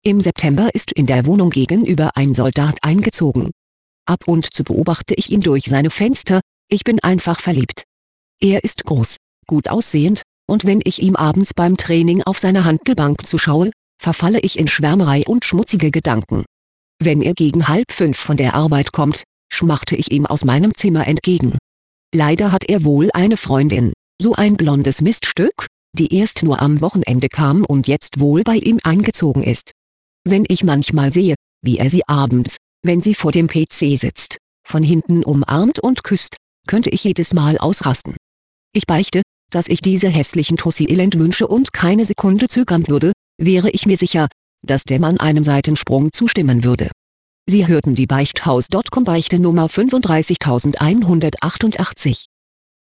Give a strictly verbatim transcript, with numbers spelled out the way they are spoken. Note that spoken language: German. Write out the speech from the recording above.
Im September ist in der Wohnung gegenüber ein Soldat eingezogen. Ab und zu beobachte ich ihn durch seine Fenster, ich bin einfach verliebt. Er ist groß, gut aussehend, und wenn ich ihm abends beim Training auf seiner Hantelbank zuschaue, verfalle ich in Schwärmerei und schmutzige Gedanken. Wenn er gegen halb fünf von der Arbeit kommt, schmachte ich ihm aus meinem Zimmer entgegen. Leider hat er wohl eine Freundin, so ein blondes Miststück, die erst nur am Wochenende kam und jetzt wohl bei ihm eingezogen ist. Wenn ich manchmal sehe, wie er sie abends, wenn sie vor dem P C sitzt, von hinten umarmt und küsst, könnte ich jedes Mal ausrasten. Ich beichte, dass ich diese hässlichen Tussi elend wünsche und keine Sekunde zögern würde, wäre ich mir sicher, dass der Mann einem Seitensprung zustimmen würde. Sie hörten die Beichthaus Punkt com Beichte Nummer fünfunddreißigtausendeinhundertachtundachtzig.